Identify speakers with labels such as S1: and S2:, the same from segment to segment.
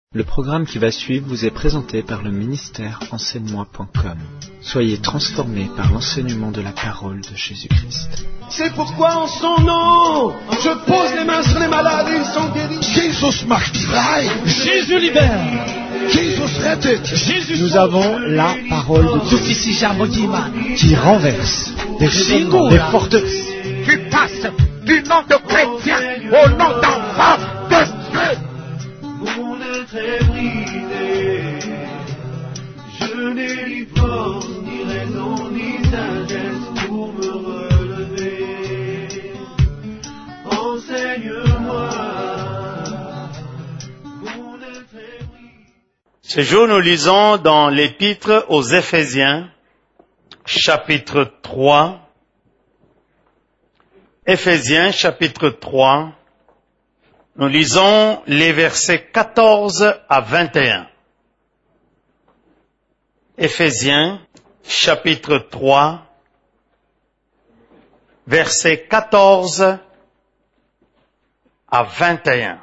S1: Le programme qui va suivre vous est présenté par le ministère enseigne-moi.com. Soyez transformés par l'enseignement de la parole de Jésus-Christ.
S2: C'est pourquoi en son nom, je pose les mains sur les malades et ils sont guéris.
S3: Jesus macht frei.
S4: Jésus libère.
S3: Jesus rettet.
S4: Jésus
S5: Nous avons la parole de Dieu qui renverse des raisonnements, des forteresses.
S3: Tu passes du nom de chrétien au nom d'enfant de Dieu.
S2: Mon être est brisé, je n'ai ni force, ni raison, ni sagesse pour me relever. Enseigne-moi, mon être est brisé.
S6: Ce jour, nous lisons dans l'épître aux Éphésiens, chapitre 3. Éphésiens, chapitre 3. Nous lisons les versets 14 à 21. Éphésiens, chapitre 3, versets 14 à 21.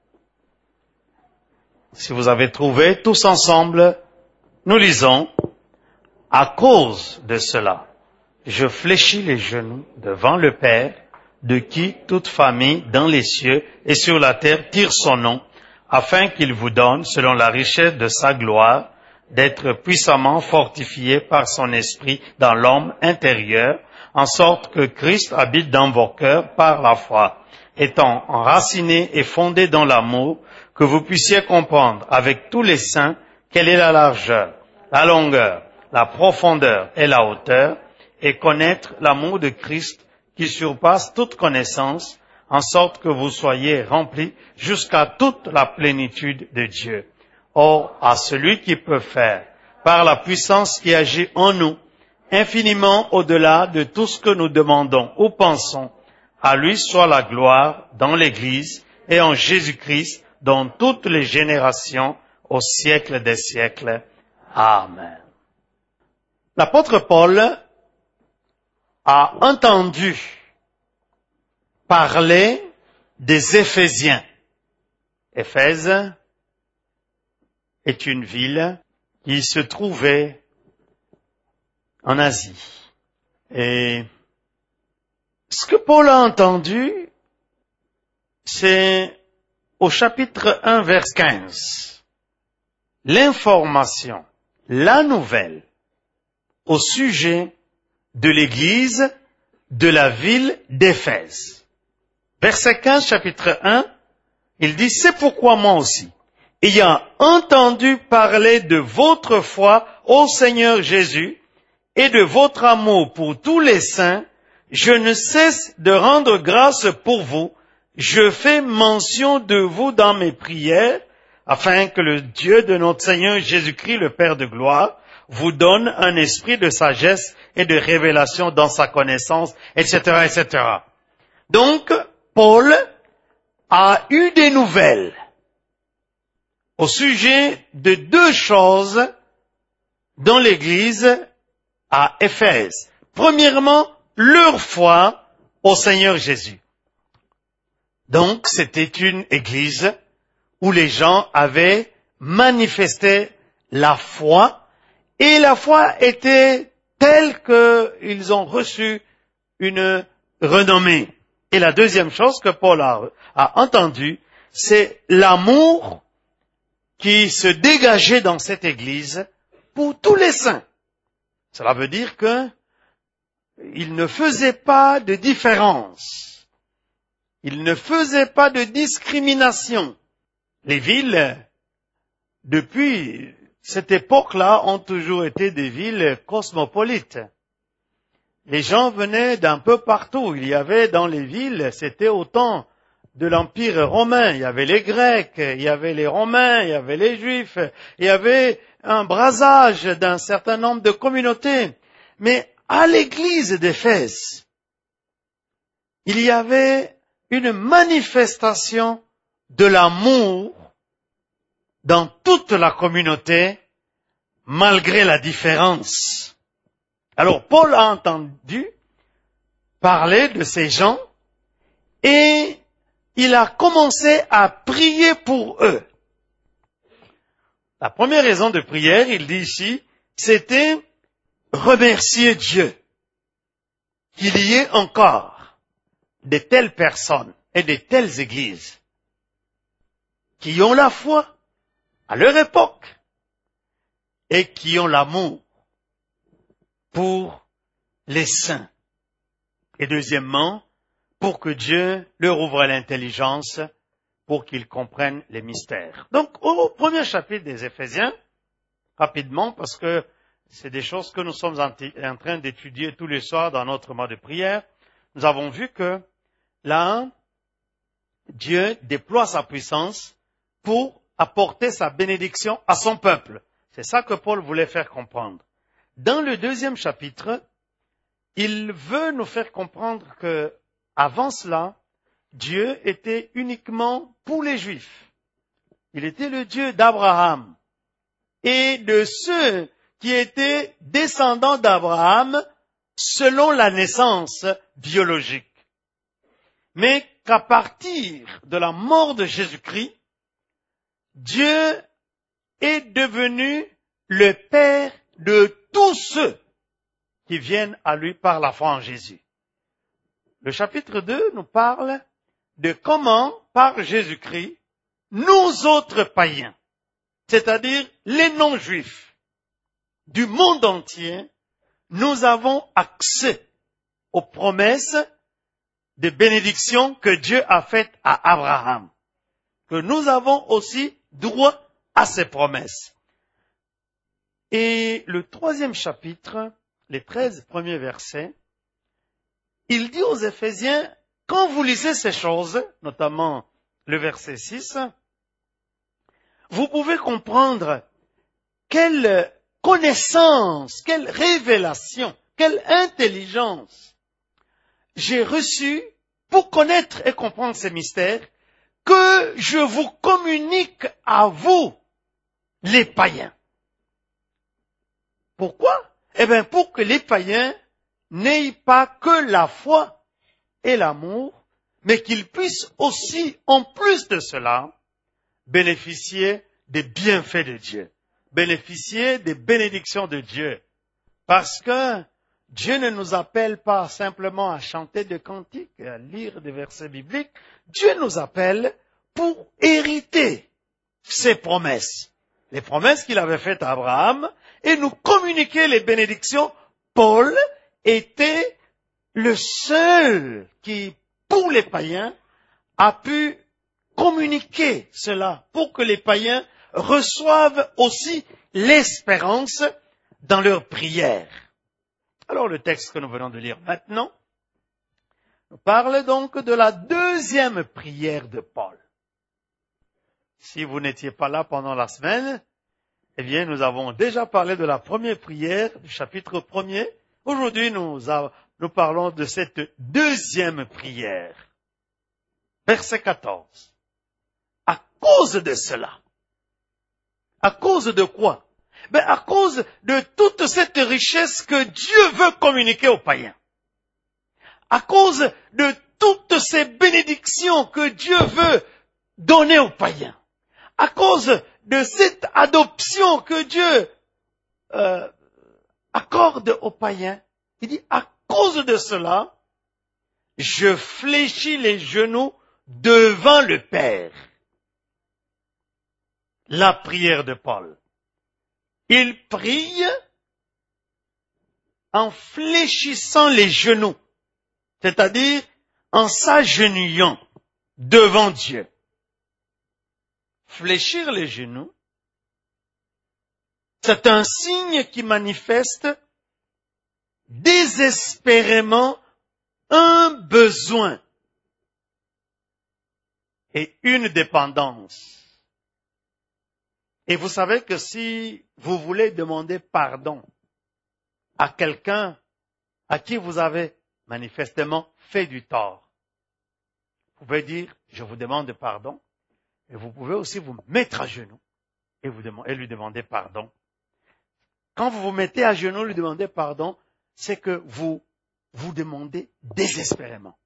S6: Si vous avez trouvé, tous ensemble, nous lisons. À cause de cela, je fléchis les genoux devant le Père, de qui toute famille dans les cieux et sur la terre tire son nom, afin qu'il vous donne, selon la richesse de sa gloire, d'être puissamment fortifié par son esprit dans l'homme intérieur, en sorte que Christ habite dans vos cœurs par la foi, étant enraciné et fondé dans l'amour, que vous puissiez comprendre avec tous les saints quelle est la largeur, la longueur, la profondeur et la hauteur, et connaître l'amour de Christ qui surpasse toute connaissance, en sorte que vous soyez remplis jusqu'à toute la plénitude de Dieu. Or, à celui qui peut faire, par la puissance qui agit en nous, infiniment au-delà de tout ce que nous demandons ou pensons, à lui soit la gloire dans l'Église et en Jésus-Christ dans toutes les générations, au siècle des siècles. Amen. L'apôtre Paul a entendu parler des Éphésiens. Éphèse est une ville qui se trouvait en Asie. Et ce que Paul a entendu, c'est au chapitre 1, verset 15. L'information, la nouvelle au sujet de l'église de la ville d'Éphèse. Verset 15, chapitre 1, il dit, c'est pourquoi moi aussi, ayant entendu parler de votre foi au Seigneur Jésus et de votre amour pour tous les saints, je ne cesse de rendre grâce pour vous. Je fais mention de vous dans mes prières, afin que le Dieu de notre Seigneur Jésus-Christ, le Père de gloire, vous donne un esprit de sagesse et de révélation dans sa connaissance, etc., etc. Donc, Paul a eu des nouvelles au sujet de deux choses dans l'Église à Éphèse. Premièrement, leur foi au Seigneur Jésus. Donc, c'était une Église où les gens avaient manifesté la foi, et la foi était telle qu'ils ont reçu une renommée. Et la deuxième chose que Paul a entendue, c'est l'amour qui se dégageait dans cette Église pour tous les saints. Cela veut dire que il ne faisait pas de différence. Il ne faisait pas de discrimination. Les villes, depuis cette époque-là, ont toujours été des villes cosmopolites. Les gens venaient d'un peu partout. Il y avait dans les villes, c'était au temps de l'Empire romain. Il y avait les Grecs, il y avait les Romains, il y avait les Juifs. Il y avait un brassage d'un certain nombre de communautés. Mais à l'église d'Éphèse, il y avait une manifestation de l'amour dans toute la communauté, malgré la différence. Alors, Paul a entendu parler de ces gens et il a commencé à prier pour eux. La première raison de prière, il dit ici, c'était remercier Dieu qu'il y ait encore de telles personnes et de telles églises qui ont la foi à leur époque et qui ont l'amour pour les saints. Et deuxièmement, pour que Dieu leur ouvre l'intelligence pour qu'ils comprennent les mystères. Donc, au premier chapitre des Éphésiens, rapidement, parce que c'est des choses que nous sommes en train d'étudier tous les soirs dans notre mode de prière, nous avons vu que là, Dieu déploie sa puissance pour apporter sa bénédiction à son peuple. C'est ça que Paul voulait faire comprendre. Dans le deuxième chapitre, il veut nous faire comprendre que, avant cela, Dieu était uniquement pour les Juifs. Il était le Dieu d'Abraham et de ceux qui étaient descendants d'Abraham selon la naissance biologique. Mais qu'à partir de la mort de Jésus-Christ, Dieu est devenu le Père de tous ceux qui viennent à lui par la foi en Jésus. Le chapitre 2 nous parle de comment, par Jésus-Christ, nous autres païens, c'est-à-dire les non-juifs du monde entier, nous avons accès aux promesses de bénédiction que Dieu a faites à Abraham, que nous avons aussi droit à ces promesses. Et le troisième chapitre, les 13 premiers versets, il dit aux Éphésiens, quand vous lisez ces choses, notamment le verset 6, vous pouvez comprendre quelle connaissance, quelle révélation, quelle intelligence j'ai reçue pour connaître et comprendre ces mystères que je vous communique à vous, les païens. Pourquoi? Eh bien, pour que les païens n'aient pas que la foi et l'amour, mais qu'ils puissent aussi, en plus de cela, bénéficier des bienfaits de Dieu, bénéficier des bénédictions de Dieu. Parce que Dieu ne nous appelle pas simplement à chanter des cantiques, à lire des versets bibliques. Dieu nous appelle pour hériter ses promesses. Les promesses qu'il avait faites à Abraham et nous communiquer les bénédictions. Paul était le seul qui, pour les païens, a pu communiquer cela pour que les païens reçoivent aussi l'espérance dans leurs prières. Alors le texte que nous venons de lire maintenant nous parle donc de la deuxième prière de Paul. Si vous n'étiez pas là pendant la semaine, eh bien nous avons déjà parlé de la première prière du chapitre 1er. Aujourd'hui nous parlons de cette deuxième prière. Verset 14. À cause de cela. À cause de quoi? À cause de toute cette richesse que Dieu veut communiquer aux païens. À cause de toutes ces bénédictions que Dieu veut donner aux païens. À cause de cette adoption que Dieu accorde aux païens. Il dit, à cause de cela, je fléchis les genoux devant le Père. La prière de Paul. Il prie en fléchissant les genoux, c'est-à-dire en s'agenouillant devant Dieu. Fléchir les genoux, c'est un signe qui manifeste désespérément un besoin et une dépendance. Et vous savez que si vous voulez demander pardon à quelqu'un à qui vous avez manifestement fait du tort, vous pouvez dire, je vous demande pardon, et vous pouvez aussi vous mettre à genoux et lui demander pardon. Quand vous vous mettez à genoux et lui demandez pardon, c'est que vous demandez désespérément.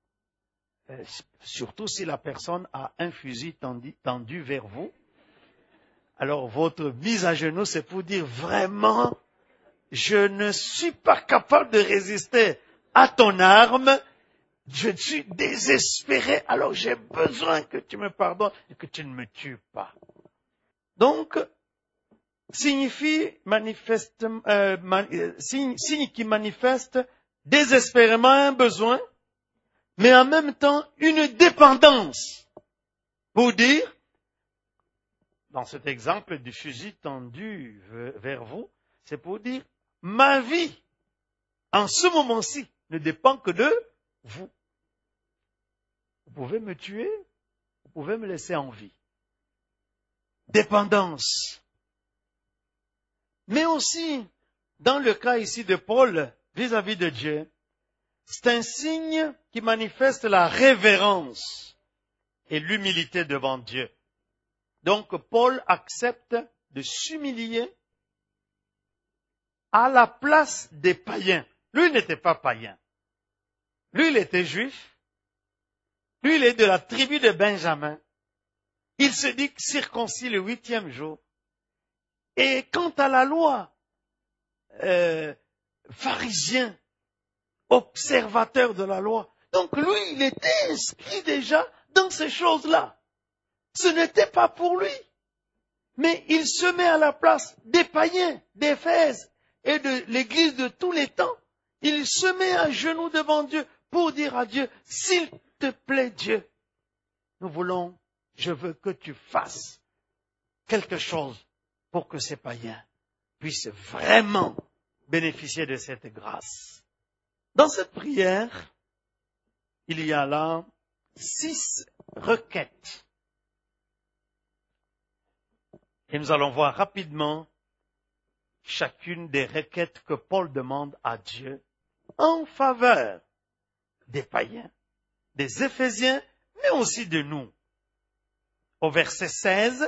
S6: Surtout si la personne a un fusil tendu vers vous. Alors votre mise à genoux, c'est pour dire vraiment, je ne suis pas capable de résister à ton arme, je suis désespéré, alors j'ai besoin que tu me pardonnes et que tu ne me tues pas. Donc, signe qui manifeste désespérément un besoin, mais en même temps une dépendance. Pour dire, dans cet exemple du fusil tendu vers vous, c'est pour dire, ma vie, en ce moment-ci, ne dépend que de vous. Vous pouvez me tuer, vous pouvez me laisser en vie. Dépendance. Mais aussi, dans le cas ici de Paul, vis-à-vis de Dieu, c'est un signe qui manifeste la révérence et l'humilité devant Dieu. Donc, Paul accepte de s'humilier à la place des païens. Lui n'était pas païen. Lui, il était juif. Lui, il est de la tribu de Benjamin. Il se dit circoncis le 8e jour. Et quant à la loi, pharisien, observateur de la loi, donc lui, il était inscrit déjà dans ces choses-là. Ce n'était pas pour lui. Mais il se met à la place des païens, d'Éphèse et de l'Église de tous les temps. Il se met à genoux devant Dieu pour dire à Dieu, s'il te plaît Dieu, je veux que tu fasses quelque chose pour que ces païens puissent vraiment bénéficier de cette grâce. Dans cette prière, il y a là 6 requêtes. Et nous allons voir rapidement chacune des requêtes que Paul demande à Dieu en faveur des païens, des Éphésiens, mais aussi de nous. Au verset 16,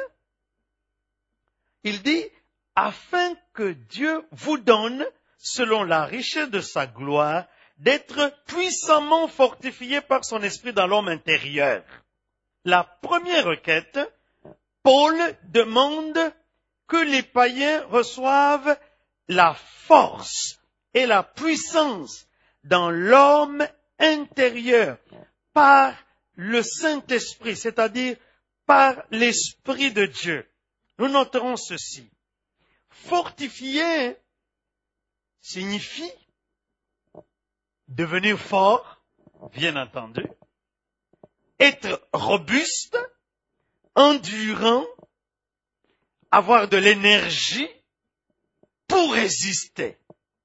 S6: il dit, afin que Dieu vous donne, selon la richesse de sa gloire, d'être puissamment fortifié par son esprit dans l'homme intérieur. La première requête, Paul demande que les païens reçoivent la force et la puissance dans l'homme intérieur par le Saint-Esprit, c'est-à-dire par l'Esprit de Dieu. Nous noterons ceci. Fortifier signifie devenir fort, bien entendu, être robuste, endurant, avoir de l'énergie pour résister.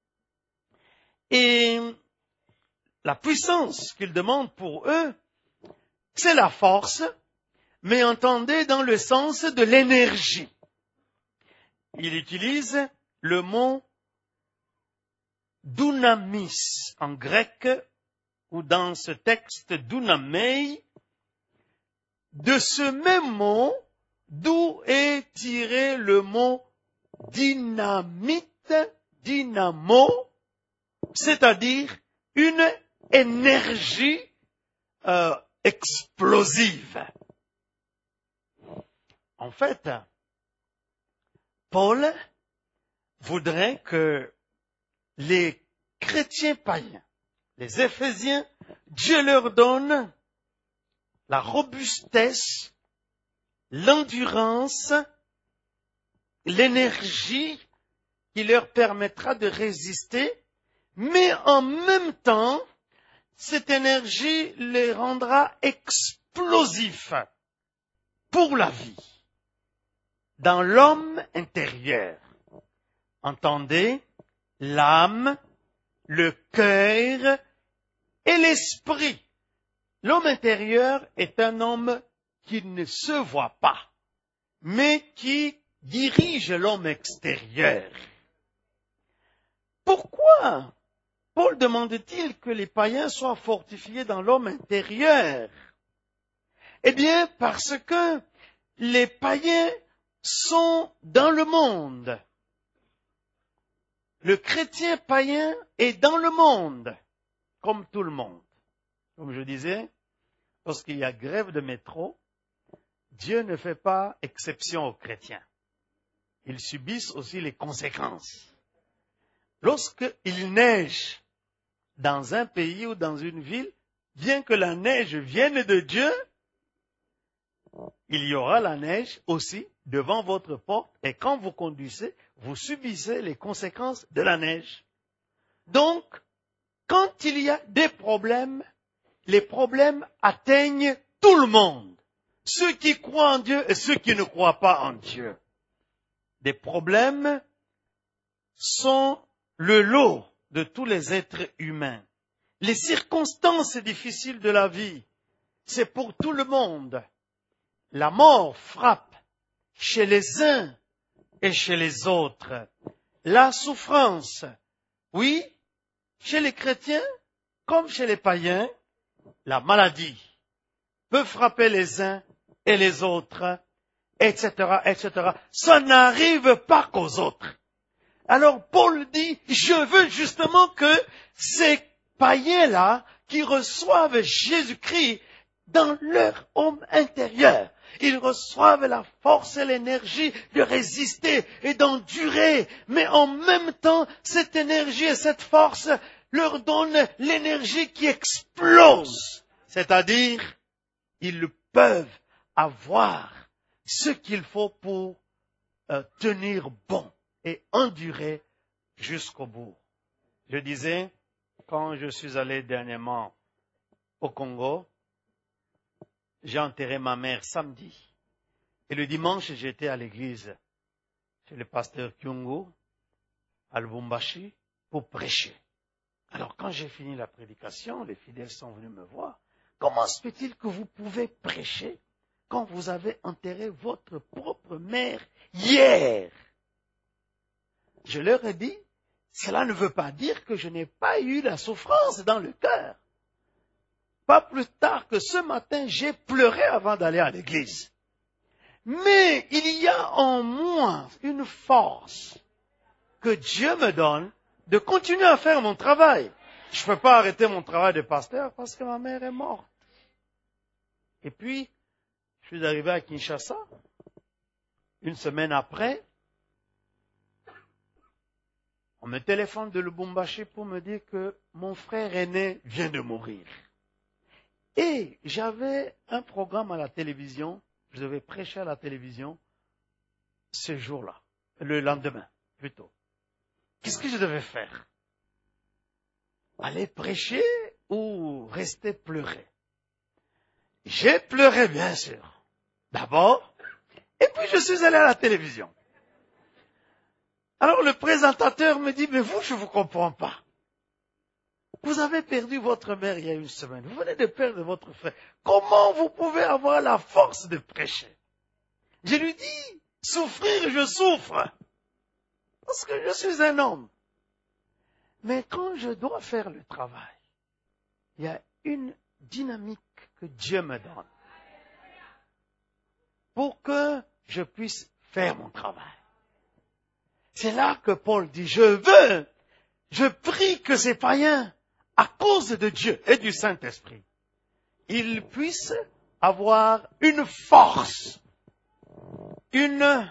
S6: Et la puissance qu'il demande pour eux, c'est la force, mais entendez dans le sens de l'énergie. Il utilise le mot dunamis en grec, ou dans ce texte dunamei, de ce même mot, d'où est tiré le mot dynamite, dynamo, c'est-à-dire une énergie explosive. En fait, Paul voudrait que les chrétiens païens, les Éphésiens, Dieu leur donne la robustesse, l'endurance, l'énergie qui leur permettra de résister, mais en même temps, cette énergie les rendra explosifs pour la vie, dans l'homme intérieur. Entendez, l'âme, le cœur et l'esprit. L'homme intérieur est un homme qui ne se voit pas, mais qui dirige l'homme extérieur. Pourquoi Paul demande-t-il que les païens soient fortifiés dans l'homme intérieur? Eh bien, parce que les païens sont dans le monde. Le chrétien païen est dans le monde, comme tout le monde. Comme je disais, lorsqu'il y a grève de métro, Dieu ne fait pas exception aux chrétiens. ils subissent aussi les conséquences. Lorsqu'il neige dans un pays ou dans une ville, bien que la neige vienne de Dieu, il y aura la neige aussi devant votre porte et quand vous conduisez, vous subissez les conséquences de la neige. Donc, quand il y a des problèmes, les problèmes atteignent tout le monde. Ceux qui croient en Dieu et ceux qui ne croient pas en Dieu. Des problèmes sont le lot de tous les êtres humains. Les circonstances difficiles de la vie, c'est pour tout le monde. La mort frappe chez les uns et chez les autres. La souffrance, oui, chez les chrétiens comme chez les païens, la maladie peut frapper les uns et les autres, etc., etc. Ça n'arrive pas qu'aux autres. Alors Paul dit, je veux justement que ces païens-là qui reçoivent Jésus-Christ dans leur homme intérieur, ils reçoivent la force et l'énergie de résister et d'endurer, mais en même temps, cette énergie et cette force leur donnent l'énergie qui explose. C'est-à-dire, ils peuvent avoir ce qu'il faut pour tenir bon et endurer jusqu'au bout. Je disais, quand je suis allé dernièrement au Congo, j'ai enterré ma mère samedi. Et le dimanche, j'étais à l'église chez le pasteur Kyungu, à Lubumbashi, pour prêcher. Alors, quand j'ai fini la prédication, les fidèles sont venus me voir. Comment se fait-il que vous pouvez prêcher quand vous avez enterré votre propre mère hier? Je leur ai dit, cela ne veut pas dire que je n'ai pas eu la souffrance dans le cœur. Pas plus tard que ce matin, j'ai pleuré avant d'aller à l'église. Mais il y a en moi une force que Dieu me donne de continuer à faire mon travail. Je ne peux pas arrêter mon travail de pasteur parce que ma mère est morte. Et puis, je suis arrivé à Kinshasa. Une semaine après, on me téléphone de Lubumbashi pour me dire que mon frère aîné vient de mourir. Et j'avais un programme à la télévision, je devais prêcher à la télévision ce jour-là, le lendemain plutôt. Qu'est-ce que je devais faire? Aller prêcher ou rester pleurer? J'ai pleuré, bien sûr, d'abord, et puis je suis allé à la télévision. Alors le présentateur me dit, mais vous, je ne vous comprends pas. Vous avez perdu votre mère il y a une semaine. Vous venez de perdre votre frère. Comment vous pouvez avoir la force de prêcher? Je lui dis, souffrir, je souffre. Parce que je suis un homme. Mais quand je dois faire le travail, il y a une dynamique que Dieu me donne pour que je puisse faire mon travail. C'est là que Paul dit, je prie que ces païens, à cause de Dieu et du Saint-Esprit, ils puissent avoir une force, une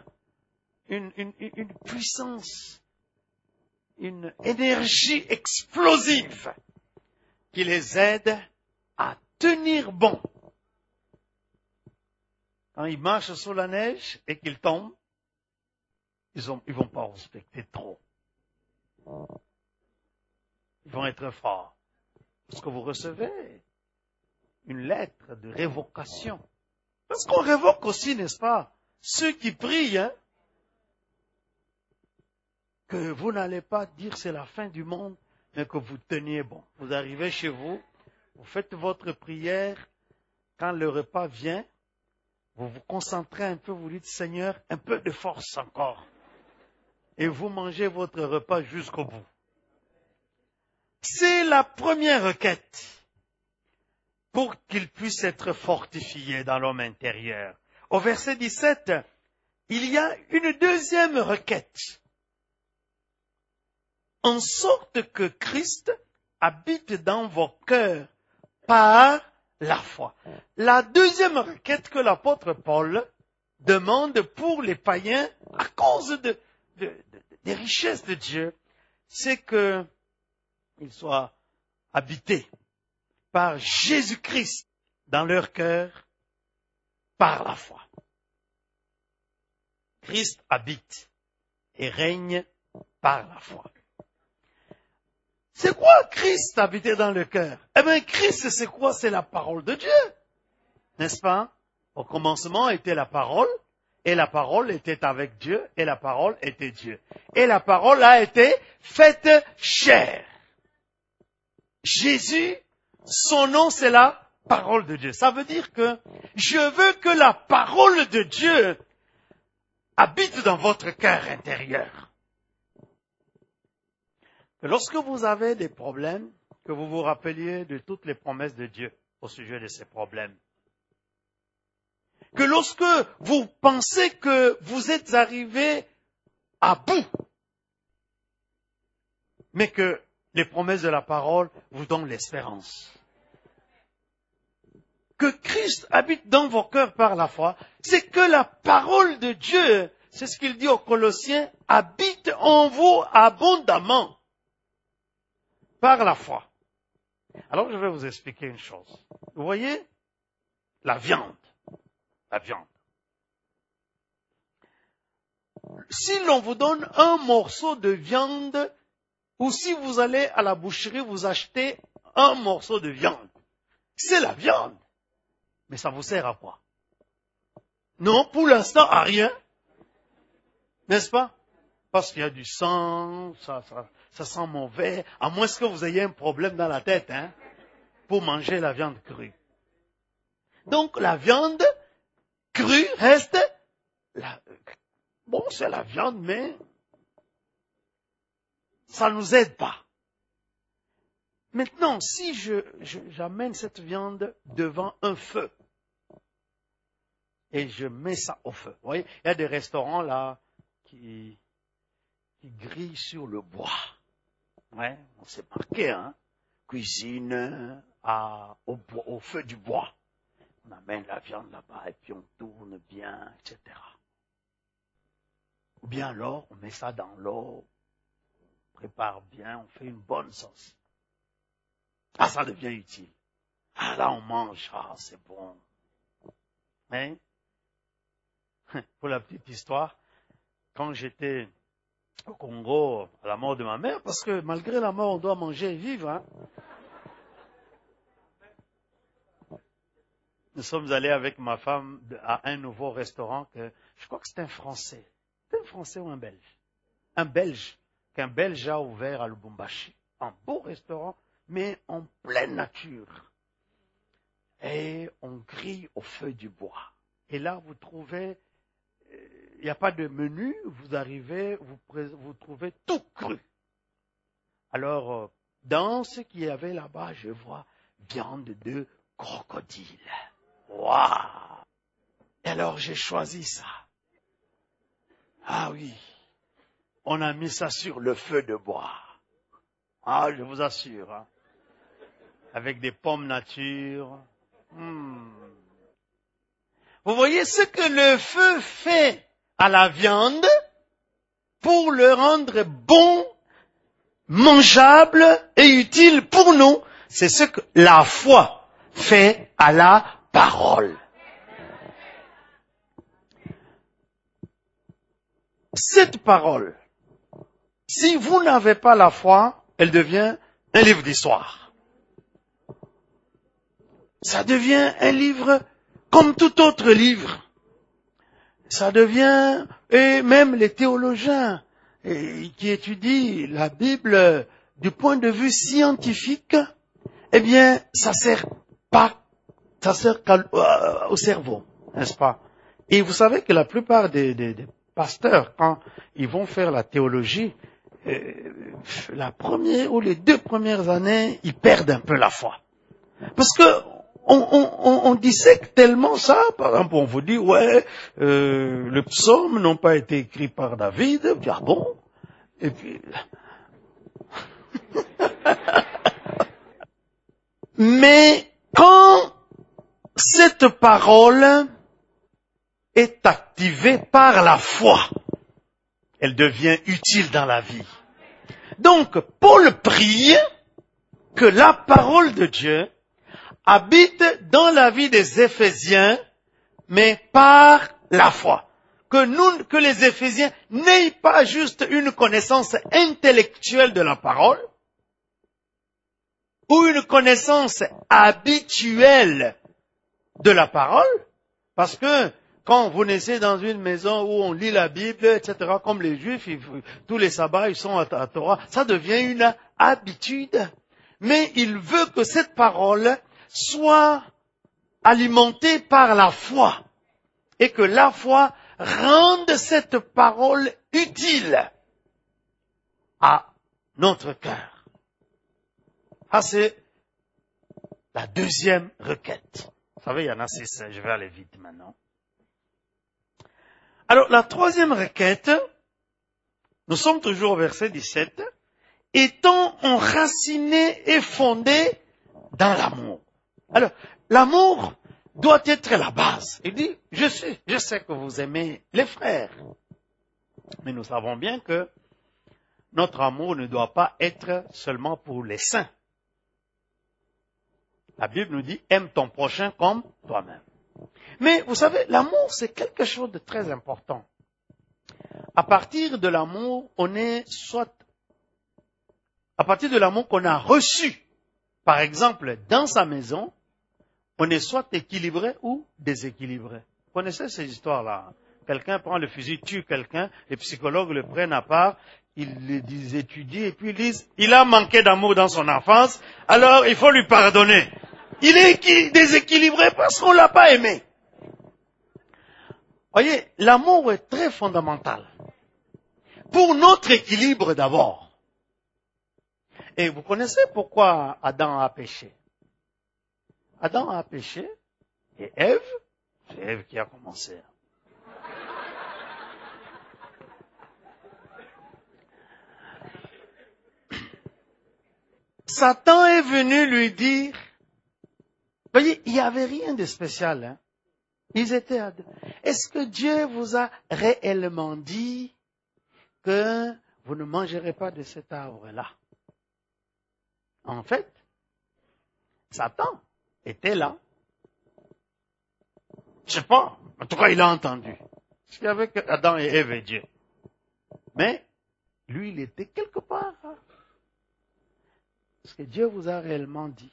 S6: puissance, une énergie explosive qui les aide à tenir bon. Quand ils marchent sous la neige et qu'ils tombent, ils vont pas respecter trop. Ils vont être forts. Parce que vous recevez une lettre de révocation. Parce qu'on révoque aussi, n'est-ce pas, ceux qui prient, hein, que vous n'allez pas dire c'est la fin du monde, mais que vous teniez bon. Vous arrivez chez vous, vous faites votre prière, quand le repas vient, vous vous concentrez un peu, vous dites, Seigneur, un peu de force encore. Et vous mangez votre repas jusqu'au bout. C'est la première requête pour qu'il puisse être fortifié dans l'homme intérieur. Au verset 17, il y a une deuxième requête. En sorte que Christ habite dans vos cœurs par la foi. La deuxième requête que l'apôtre Paul demande pour les païens, à cause des richesses de Dieu, c'est qu'ils soient habités par Jésus-Christ dans leur cœur par la foi. Christ habite et règne par la foi. C'est quoi Christ habiter dans le cœur? Eh bien, Christ, c'est quoi? C'est la parole de Dieu. N'est-ce pas? Au commencement était la parole, et la parole était avec Dieu, et la parole était Dieu. Et la parole a été faite chair. Jésus, son nom, c'est la parole de Dieu. Ça veut dire que je veux que la parole de Dieu habite dans votre cœur intérieur. Que lorsque vous avez des problèmes, que vous vous rappeliez de toutes les promesses de Dieu au sujet de ces problèmes. Que lorsque vous pensez que vous êtes arrivé à bout, mais que les promesses de la parole vous donnent l'espérance. Que Christ habite dans vos cœurs par la foi, c'est que la parole de Dieu, c'est ce qu'il dit aux Colossiens, habite en vous abondamment par la foi. Alors je vais vous expliquer une chose. Vous voyez, la viande. La viande. Si l'on vous donne un morceau de viande, ou si vous allez à la boucherie, vous achetez un morceau de viande, c'est la viande. Mais ça vous sert à quoi? Non, pour l'instant, à rien. N'est-ce pas? Parce qu'il y a du sang, ça sent mauvais, à moins que vous ayez un problème dans la tête, pour manger la viande crue. Donc, la viande crue reste, c'est la viande, mais ça ne nous aide pas. Maintenant, si j'amène cette viande devant un feu, et je mets ça au feu, vous voyez, il y a des restaurants là qui grillent sur le bois. Ouais, on s'est marqué, cuisine au feu du bois. On amène la viande là-bas et puis on tourne bien, etc. Ou bien alors, on met ça dans l'eau, on prépare bien, on fait une bonne sauce. Ah, ça devient utile. Ah, là, on mange, c'est bon. Mais, pour la petite histoire, quand j'étais au Congo, à la mort de ma mère, parce que malgré la mort, on doit manger et vivre, Nous sommes allés avec ma femme à un nouveau restaurant que, je crois que c'est un Français. C'est un Français ou un Belge? Un Belge, qu'un Belge a ouvert à Lubumbashi. Un beau restaurant, mais en pleine nature. Et on grille au feu du bois. Et là, vous trouvez, il n'y a pas de menu, vous arrivez, vous trouvez tout cru. Alors, dans ce qu'il y avait là-bas, je vois viande de crocodile. Waouh! Et alors, j'ai choisi ça. Ah oui, on a mis ça sur le feu de bois. Ah, je vous assure, avec des pommes nature. Vous voyez ce que le feu fait à la viande pour le rendre bon, mangeable et utile pour nous. C'est ce que la foi fait à la parole. Cette parole, si vous n'avez pas la foi, elle devient un livre d'histoire. Ça devient un livre comme tout autre livre. Ça devient, et même les théologiens qui étudient la Bible du point de vue scientifique, eh bien, ça sert au cerveau, n'est-ce pas? Et vous savez que la plupart des pasteurs, quand ils vont faire la théologie, la première ou les 2 premières années, ils perdent un peu la foi. Parce que on dissèque tellement ça. Par exemple, on vous dit, le psaume n'ont pas été écrits par David. Ah bon? Et puis... Mais quand cette parole est activée par la foi, elle devient utile dans la vie. Donc, Paul prie que la parole de Dieu habite dans la vie des Éphésiens, mais par la foi. Que les Éphésiens n'aient pas juste une connaissance intellectuelle de la parole, ou une connaissance habituelle de la parole, parce que quand vous naissez dans une maison où on lit la Bible, etc., comme les Juifs, tous les sabbats, ils sont à Torah, ça devient une habitude. Mais il veut que cette parole soit alimentée par la foi, et que la foi rende cette parole utile à notre cœur. Ah, c'est la deuxième requête. Vous savez, il y en a 6, je vais aller vite maintenant. Alors, la troisième requête, nous sommes toujours au verset 17, étant enracinés et fondés dans l'amour. Alors, l'amour doit être la base. Il dit, je sais que vous aimez les frères, mais nous savons bien que notre amour ne doit pas être seulement pour les saints. La Bible nous dit, aime ton prochain comme toi-même. Mais vous savez, l'amour, c'est quelque chose de très important. À partir de l'amour, à partir de l'amour qu'on a reçu, par exemple, dans sa maison, on est soit équilibré ou déséquilibré. Vous connaissez ces histoires-là? Quelqu'un prend le fusil, tue quelqu'un, les psychologues le prennent à part, ils les étudient et puis ils disent, il a manqué d'amour dans son enfance, alors il faut lui pardonner. Il est déséquilibré parce qu'on ne l'a pas aimé. Voyez, l'amour est très fondamental. Pour notre équilibre d'abord. Et vous connaissez pourquoi Adam a péché? Adam a péché et Ève, c'est Ève qui a commencé. Satan est venu lui dire, voyez, il n'y avait rien de spécial. Hein? Ils étaient à deux. Est-ce que Dieu vous a réellement dit que vous ne mangerez pas de cet arbre-là? En fait, Satan était là. Je sais pas. En tout cas, il a entendu. Parce qu'il y avait Adam et Ève et Dieu. Mais, lui, il était quelque part. Parce que Dieu vous a réellement dit.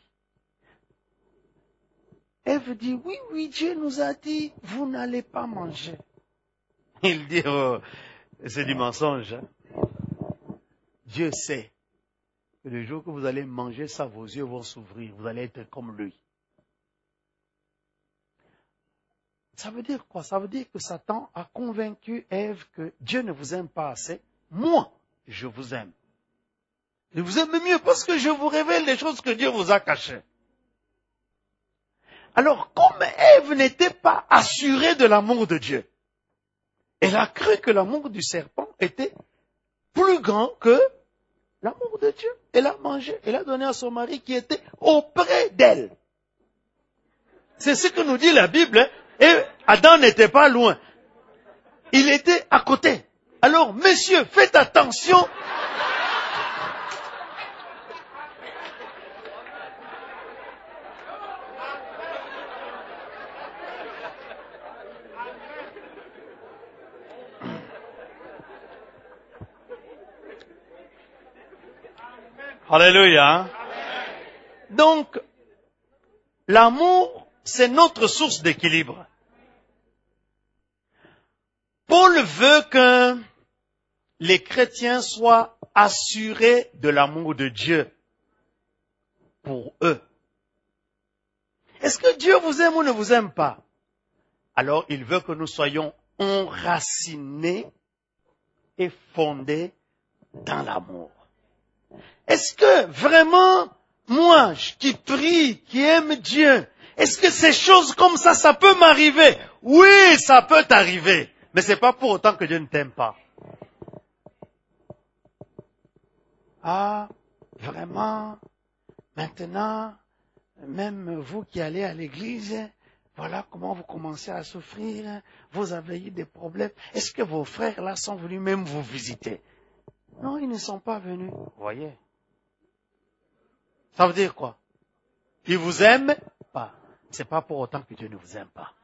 S6: Ève dit, oui, Dieu nous a dit, vous n'allez pas manger. Il dit, oh, c'est du mensonge. Hein? Dieu sait que le jour que vous allez manger ça, vos yeux vont s'ouvrir. Vous allez être comme lui. Ça veut dire quoi? Ça veut dire que Satan a convaincu Ève que Dieu ne vous aime pas assez. Moi, je vous aime. Je vous aime mieux parce que je vous révèle les choses que Dieu vous a cachées. Alors, comme Ève n'était pas assurée de l'amour de Dieu, elle a cru que l'amour du serpent était plus grand que l'amour de Dieu. Elle a mangé, elle a donné à son mari qui était auprès d'elle. C'est ce que nous dit la Bible. Hein? Et Adam n'était pas loin. Il était à côté. Alors, messieurs, faites attention. Alléluia. Donc, l'amour, c'est notre source d'équilibre. Paul veut que les chrétiens soient assurés de l'amour de Dieu pour eux. Est-ce que Dieu vous aime ou ne vous aime pas? Alors, il veut que nous soyons enracinés et fondés dans l'amour. Est-ce que vraiment, moi, qui prie, qui aime Dieu, est-ce que ces choses comme ça peut m'arriver? Oui, ça peut t'arriver. Mais c'est pas pour autant que Dieu ne t'aime pas. Ah, vraiment, maintenant, même vous qui allez à l'église,
S2: voilà comment vous commencez à souffrir, vous avez eu des problèmes. Est-ce que vos frères là sont venus même vous visiter? Non, ils ne sont pas venus. Vous voyez? Ça veut dire quoi? Ils vous aiment pas. C'est pas pour autant que Dieu ne vous aime pas.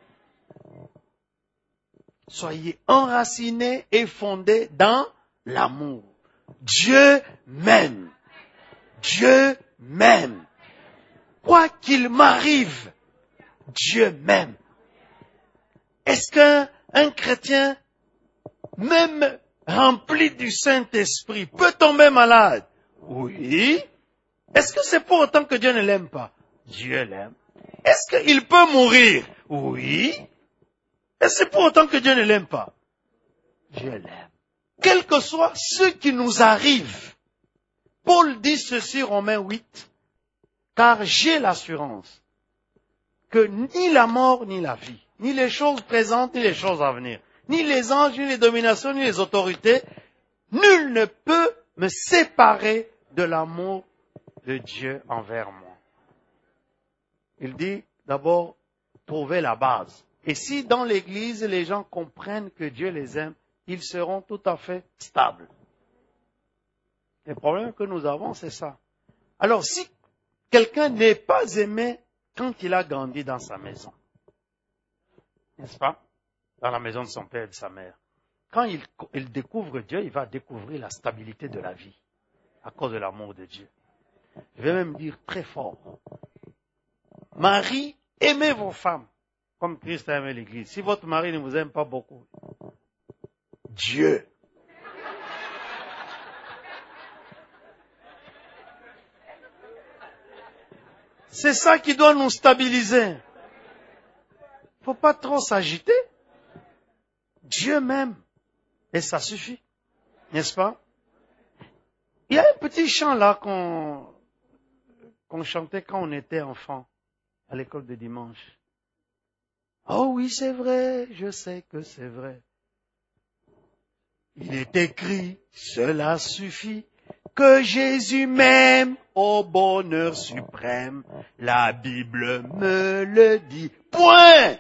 S2: Soyez enracinés et fondés dans l'amour. Dieu m'aime. Dieu m'aime. Quoi qu'il m'arrive, Dieu m'aime. Est-ce qu'un chrétien, même rempli du Saint-Esprit, peut tomber malade? Oui. Est-ce que c'est pour autant que Dieu ne l'aime pas? Dieu l'aime. Est-ce qu'il peut mourir? Oui. Est-ce que c'est pour autant que Dieu ne l'aime pas? Dieu l'aime. Quel que soit ce qui nous arrive, Paul dit ceci, Romains 8, car j'ai l'assurance que ni la mort ni la vie, ni les choses présentes ni les choses à venir, ni les anges, ni les dominations, ni les autorités, nul ne peut me séparer de l'amour de Dieu envers moi. Il dit d'abord, trouver la base. Et si dans l'Église, les gens comprennent que Dieu les aime, ils seront tout à fait stables. Le problème que nous avons, c'est ça. Alors, si quelqu'un n'est pas aimé quand il a grandi dans sa maison, n'est-ce pas? Dans la maison de son père et de sa mère. Quand il découvre Dieu, il va découvrir la stabilité de la vie à cause de l'amour de Dieu. Je vais même dire très fort. Marie, aimez vos femmes comme Christ a aimé l'Église. Si votre mari ne vous aime pas beaucoup, Dieu. C'est ça qui doit nous stabiliser. Il ne faut pas trop s'agiter. Dieu m'aime. Et ça suffit. N'est-ce pas? Il y a un petit chant là qu'on chantait quand on était enfant à l'école de dimanche. Oh oui, c'est vrai, je sais que c'est vrai. Il est écrit, cela suffit, que Jésus m'aime au bonheur suprême. La Bible me le dit. Point!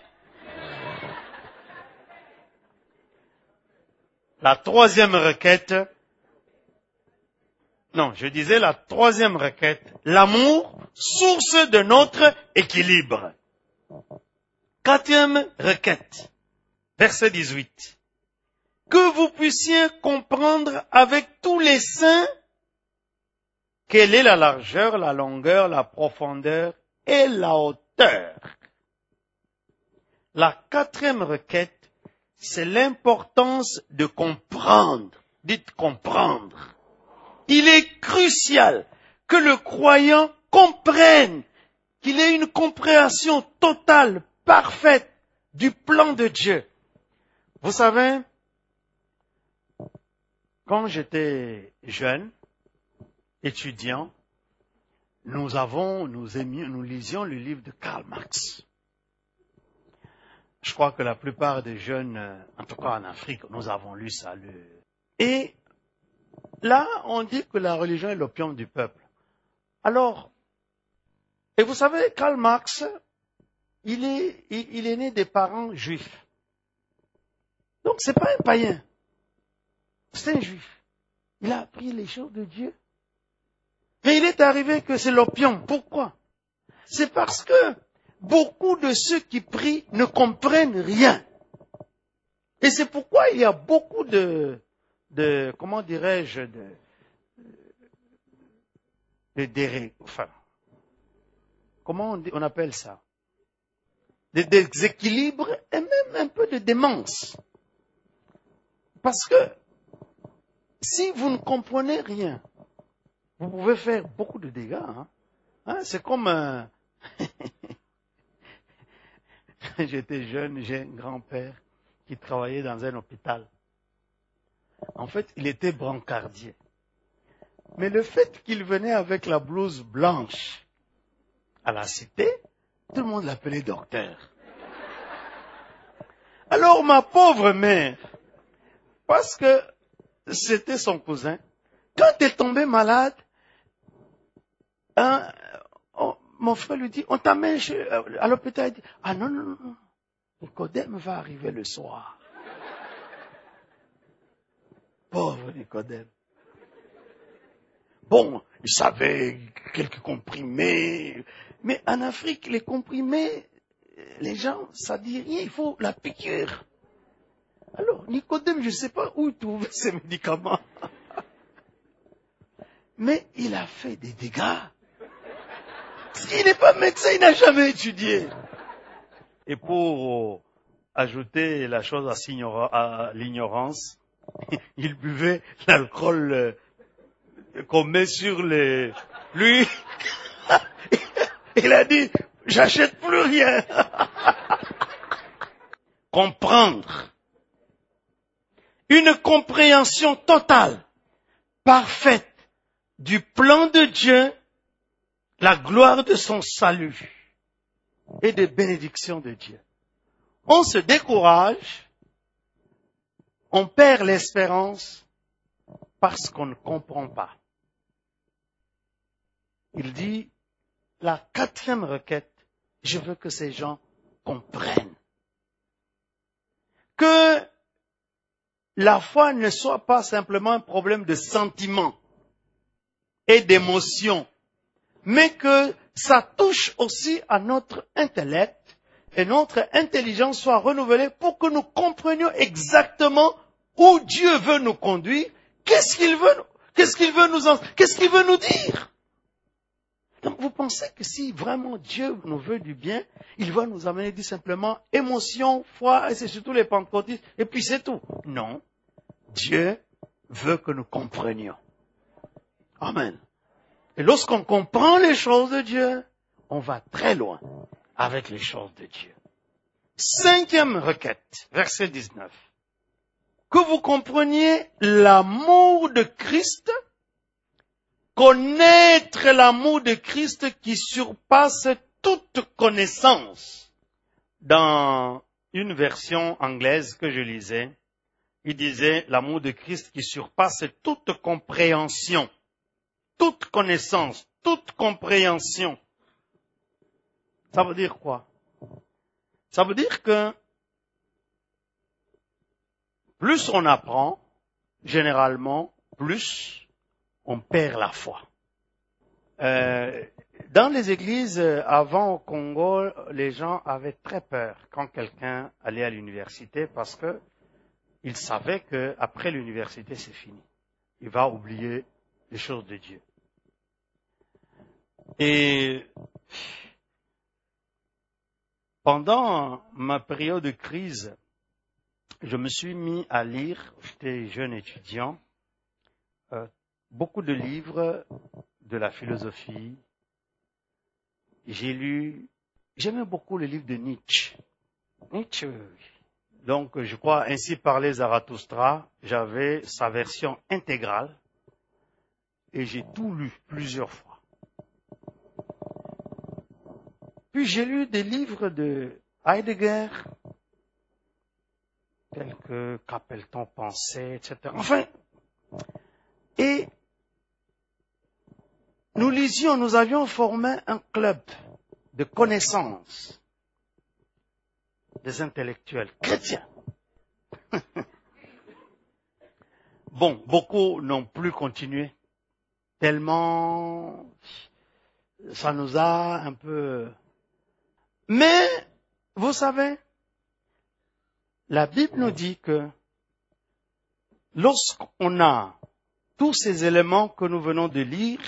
S2: La troisième requête, l'amour, source de notre équilibre. Quatrième requête, verset 18. Que vous puissiez comprendre avec tous les saints quelle est la largeur, la longueur, la profondeur et la hauteur. La quatrième requête, c'est l'importance de comprendre. Dites comprendre. Il est crucial que le croyant comprenne qu'il ait une compréhension totale, parfaite du plan de Dieu. Vous savez, quand j'étais jeune, étudiant, nous lisions le livre de Karl Marx. Je crois que la plupart des jeunes, en tout cas en Afrique, nous avons lu ça. Et là, on dit que la religion est l'opium du peuple. Alors, et vous savez, Karl Marx, il est né des parents juifs. Donc, c'est pas un païen. C'est un juif. Il a appris les choses de Dieu. Mais il est arrivé que c'est l'opium. Pourquoi? C'est parce que beaucoup de ceux qui prient ne comprennent rien. Et c'est pourquoi il y a beaucoup comment dirais-je, comment on appelle ça? De déséquilibre et même un peu de démence. Parce que si vous ne comprenez rien, vous pouvez faire beaucoup de dégâts. C'est comme quand j'étais jeune, j'ai un grand-père qui travaillait dans un hôpital. En fait, il était brancardier. Mais le fait qu'il venait avec la blouse blanche à la cité, tout le monde l'appelait docteur. Alors ma pauvre mère, parce que c'était son cousin, quand elle tombait malade, mon frère lui dit, on t'amène à l'hôpital. Il dit, ah non, non, non, Nicodème va arriver le soir. Pauvre Nicodème. Bon, il savait quelques comprimés, mais en Afrique, les comprimés, les gens, ça dit rien, il faut la piqûre. Alors, Nicodème, je ne sais pas où il trouvait ces médicaments. Mais il a fait des dégâts. Il n'est pas médecin, il n'a jamais étudié. Et pour ajouter la chose à l'ignorance, il buvait l'alcool qu'on met sur les... Lui, il a dit, j'achète plus rien. Comprendre. Une compréhension totale, parfaite, du plan de Dieu, la gloire de son salut et des bénédictions de Dieu. On se décourage, on perd l'espérance parce qu'on ne comprend pas. Il dit, la 4e requête, je veux que ces gens comprennent. Que la foi ne soit pas simplement un problème de sentiment et d'émotion, mais que ça touche aussi à notre intellect et notre intelligence soit renouvelée pour que nous comprenions exactement où Dieu veut nous conduire, qu'est-ce qu'il veut nous dire. Donc vous pensez que si vraiment Dieu nous veut du bien, il va nous amener dit simplement émotion, foi, et c'est surtout les pentecôtistes, et puis c'est tout. Non. Dieu veut que nous comprenions. Amen. Et lorsqu'on comprend les choses de Dieu, on va très loin avec les choses de Dieu. 5e requête, verset 19. Que vous compreniez l'amour de Christ, connaître l'amour de Christ qui surpasse toute connaissance. Dans une version anglaise que je lisais, il disait l'amour de Christ qui surpasse toute compréhension, toute connaissance, toute compréhension. Ça veut dire quoi? Ça veut dire que plus on apprend, généralement, plus on perd la foi. Dans les églises avant au Congo, les gens avaient très peur quand quelqu'un allait à l'université parce que ils savaient que après l'université c'est fini. Il va oublier les choses de Dieu. Et pendant ma période de crise, je me suis mis à lire, j'étais jeune étudiant, beaucoup de livres de la philosophie. J'aimais beaucoup les livres de Nietzsche. Donc, je crois, Ainsi parlait Zarathustra, j'avais sa version intégrale et j'ai tout lu plusieurs fois. Puis j'ai lu des livres de Heidegger, tels que Qu'appelle-t-on penser, etc. Enfin, et nous avions formé un club de connaissances des intellectuels chrétiens. Bon, beaucoup n'ont plus continué, tellement ça nous a un peu... Mais, vous savez, la Bible nous dit que lorsqu'on a tous ces éléments que nous venons de lire,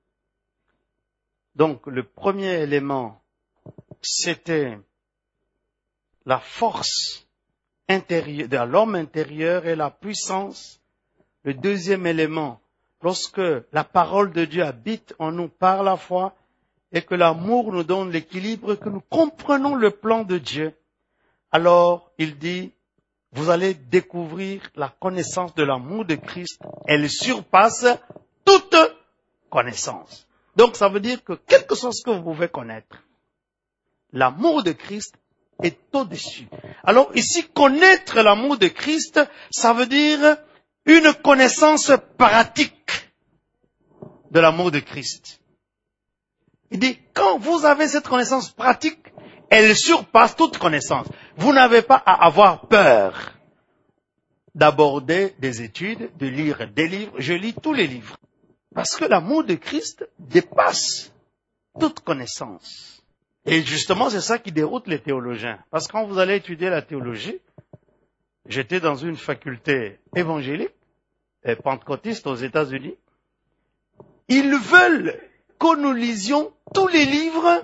S2: donc le premier élément, c'était la force intérieure de l'homme intérieur et la puissance. Le deuxième élément, lorsque la parole de Dieu habite en nous par la foi et que l'amour nous donne l'équilibre, que nous comprenons le plan de Dieu, alors il dit, vous allez découvrir la connaissance de l'amour de Christ. Elle surpasse toute connaissance. Donc ça veut dire que quelque chose que vous pouvez connaître, l'amour de Christ est au-dessus. Alors ici, connaître l'amour de Christ, ça veut dire une connaissance pratique de l'amour de Christ. Il dit, quand vous avez cette connaissance pratique, elle surpasse toute connaissance. Vous n'avez pas à avoir peur d'aborder des études, de lire des livres. Je lis tous les livres. Parce que l'amour de Christ dépasse toute connaissance. Et justement, c'est ça qui déroute les théologiens. Parce que quand vous allez étudier la théologie, j'étais dans une faculté évangélique, pentecôtiste aux États-Unis. Ils veulent que nous lisions tous les livres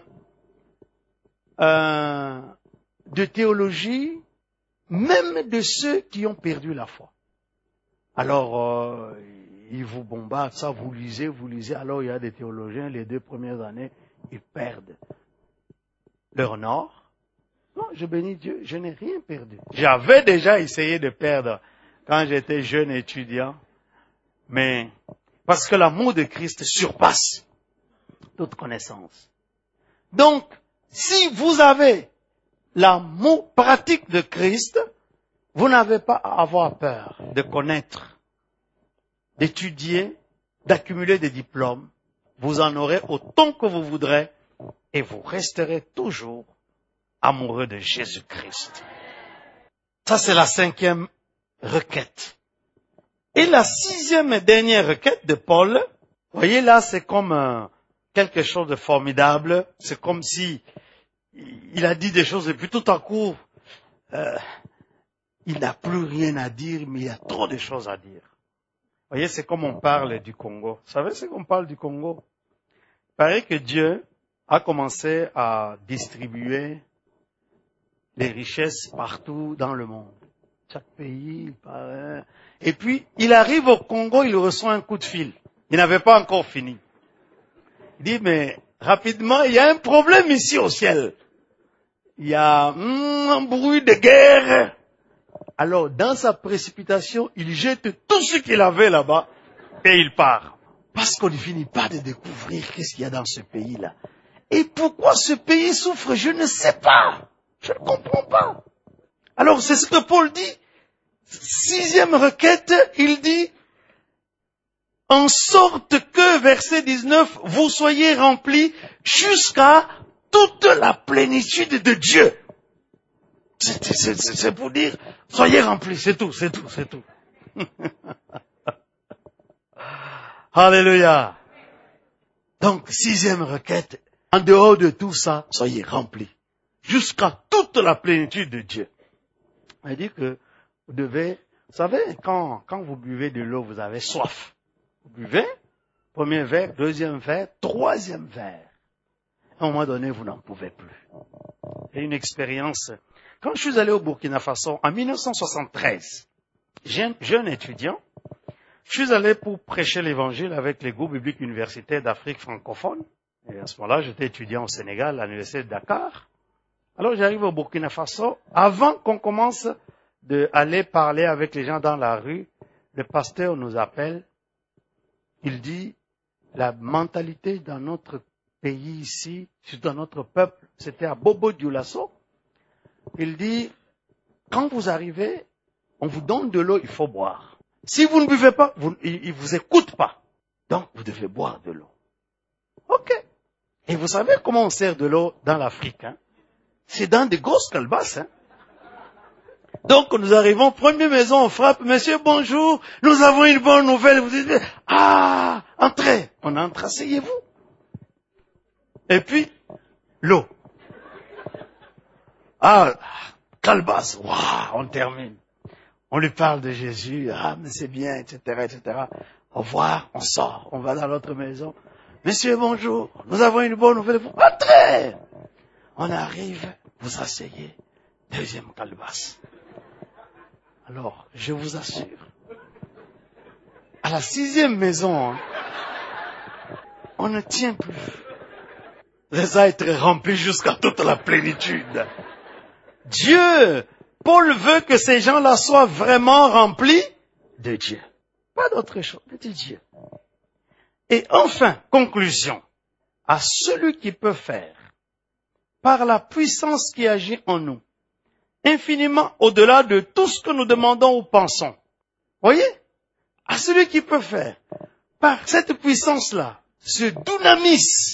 S2: de théologie, même de ceux qui ont perdu la foi. Alors, ils vous bombardent, ça, vous lisez. Alors, il y a des théologiens, les 2 premières années, ils perdent leur nord. Non, je bénis Dieu, je n'ai rien perdu. J'avais déjà essayé de perdre quand j'étais jeune étudiant, mais parce que l'amour de Christ surpasse toute connaissance. Donc, si vous avez l'amour pratique de Christ, vous n'avez pas à avoir peur de connaître, d'étudier, d'accumuler des diplômes. Vous en aurez autant que vous voudrez et vous resterez toujours amoureux de Jésus-Christ. Ça, c'est la 5e requête. Et la 6e et dernière requête de Paul, vous voyez là, c'est comme quelque chose de formidable. C'est comme si il a dit des choses et puis tout à coup, il n'a plus rien à dire, mais il y a trop de choses à dire. Vous voyez, c'est comme on parle du Congo. Vous savez, c'est qu'on parle du Congo. Il paraît que Dieu a commencé à distribuer les richesses partout dans le monde. Chaque pays, et puis, il arrive au Congo, il reçoit un coup de fil. Il n'avait pas encore fini. Il dit, mais rapidement, il y a un problème ici au ciel. Il y a un bruit de guerre. Alors, dans sa précipitation, il jette tout ce qu'il avait là-bas et il part. Parce qu'on ne finit pas de découvrir qu'est-ce qu'il y a dans ce pays-là. Et pourquoi ce pays souffre, je ne sais pas. Je ne comprends pas. Alors, c'est ce que Paul dit. 6e requête, il dit, en sorte que, verset 19, vous soyez remplis jusqu'à toute la plénitude de Dieu. C'est pour dire, soyez remplis, c'est tout. Alléluia. Donc, 6e requête, en dehors de tout ça, soyez remplis. Jusqu'à toute la plénitude de Dieu. Il dit que vous devez, vous savez, quand vous buvez de l'eau, vous avez soif. Vous buvez, 1er verre, 2e verre, 3e verre. À un moment donné, vous n'en pouvez plus. Il y a une expérience. Quand je suis allé au Burkina Faso, en 1973, jeune étudiant, je suis allé pour prêcher l'évangile avec les groupes bibliques universitaires d'Afrique francophone. Et à ce moment-là, j'étais étudiant au Sénégal, à l'université de Dakar. Alors j'arrive au Burkina Faso. Avant qu'on commence d'aller parler avec les gens dans la rue, le pasteur nous appelle. Il dit, la mentalité dans notre pays ici, surtout dans notre peuple, c'était à Bobo-Dioulasso. Il dit, quand vous arrivez, on vous donne de l'eau, il faut boire. Si vous ne buvez pas, il ne vous écoute pas. Donc, vous devez boire de l'eau. Ok. Et vous savez comment on sert de l'eau dans l'Afrique, hein? C'est dans des grosses calebasses, hein? Donc, nous arrivons, première maison, on frappe, monsieur, bonjour, nous avons une bonne nouvelle. Vous dites, ah, entrez. On entre, asseyez-vous. Et puis, l'eau. Ah, calebasse, waouh, on termine. On lui parle de Jésus, ah, mais c'est bien, etc., etc. Au revoir, on sort, on va dans l'autre maison. Monsieur, bonjour, nous avons une bonne nouvelle. Vous entrez. On arrive, vous asseyez, 2e calebasse. Alors, je vous assure, à la 6e maison, hein, on ne tient plus. Les a été remplis jusqu'à toute la plénitude. Dieu, Paul veut que ces gens-là soient vraiment remplis de Dieu. Pas d'autre chose, mais de Dieu. Et enfin, conclusion, à celui qui peut faire, par la puissance qui agit en nous, infiniment au-delà de tout ce que nous demandons ou pensons. Voyez? À celui qui peut faire, par cette puissance-là, ce dunamis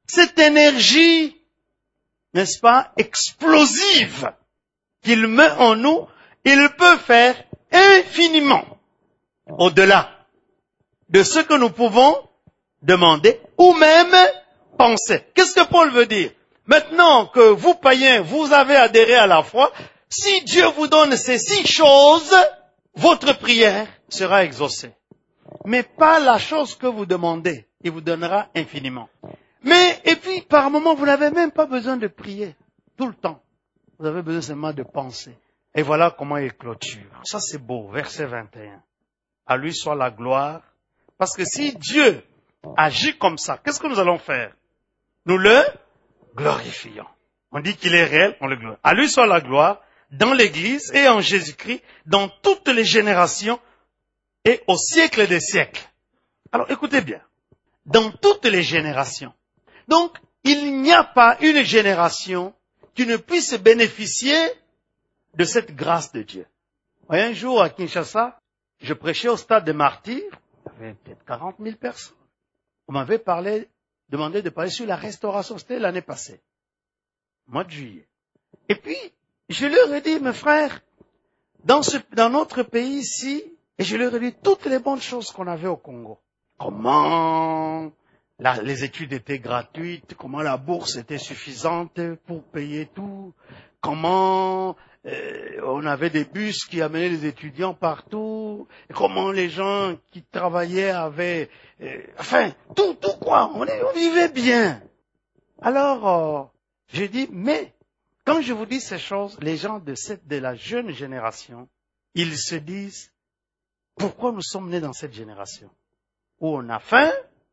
S2: cette énergie, n'est-ce pas, explosive qu'il met en nous, il peut faire infiniment au-delà de ce que nous pouvons demander ou même penser. Qu'est-ce que Paul veut dire? Maintenant que vous, païens, vous avez adhéré à la foi, si Dieu vous donne ces 6 choses, votre prière sera exaucée. Mais pas la chose que vous demandez, il vous donnera infiniment. Mais, et puis, par moment, vous n'avez même pas besoin de prier, tout le temps. Vous avez besoin seulement de penser. Et voilà comment il clôture. Ça c'est beau, verset 21. À lui soit la gloire. Parce que si Dieu agit comme ça, qu'est-ce que nous allons faire? Nous le glorifions. On dit qu'il est réel, on le glorifie. À lui soit la gloire dans l'Église et en Jésus-Christ, dans toutes les générations et au siècle des siècles. Alors écoutez bien, dans toutes les générations. Donc, il n'y a pas une génération qui ne puisse bénéficier de cette grâce de Dieu. Un jour à Kinshasa, je prêchais au stade des martyrs, il y avait peut-être 40 000 personnes. On m'avait demandé de parler sur la restauration, c'était l'année passée, mois de juillet. Et puis, je leur ai dit, mes frères, dans notre pays ici, et je leur ai dit toutes les bonnes choses qu'on avait au Congo. Comment les études étaient gratuites, comment la bourse était suffisante pour payer tout, comment on avait des bus qui amenaient les étudiants partout, comment les gens qui travaillaient avaient... tout quoi, on vivait bien. Alors, j'ai dit, mais quand je vous dis ces choses, les gens de la jeune génération, ils se disent, pourquoi nous sommes nés dans cette génération où on a faim,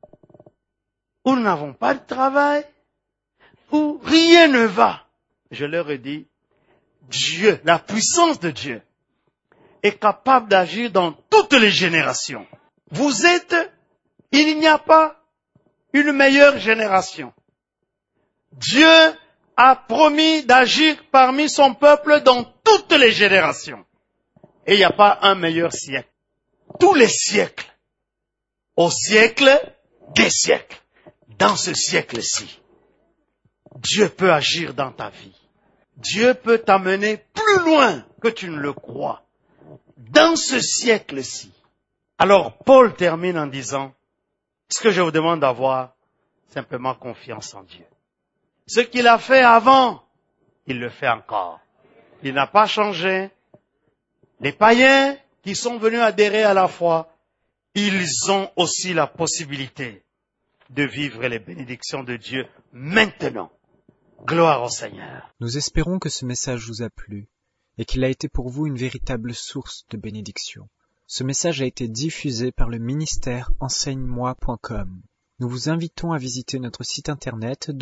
S2: où nous n'avons pas de travail, où rien ne va. Je leur ai dit, Dieu, la puissance de Dieu, est capable d'agir dans toutes les générations. Il n'y a pas une meilleure génération. Dieu a promis d'agir parmi son peuple dans toutes les générations. Et il n'y a pas un meilleur siècle. Tous les siècles, au siècle des siècles, dans ce siècle-ci, Dieu peut agir dans ta vie. Dieu peut t'amener plus loin que tu ne le crois, dans ce siècle-ci. Alors, Paul termine en disant, ce que je vous demande d'avoir, simplement confiance en Dieu. Ce qu'il a fait avant, il le fait encore. Il n'a pas changé. Les païens qui sont venus adhérer à la foi, ils ont aussi la possibilité de vivre les bénédictions de Dieu maintenant. Gloire au Seigneur.
S1: Nous espérons que ce message vous a plu et qu'il a été pour vous une véritable source de bénédiction. Ce message a été diffusé par le ministère enseigne-moi.com. Nous vous invitons à visiter notre site internet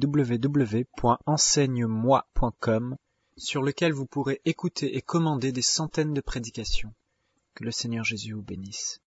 S1: www.enseigne-moi.com sur lequel vous pourrez écouter et commander des centaines de prédications. Que le Seigneur Jésus vous bénisse.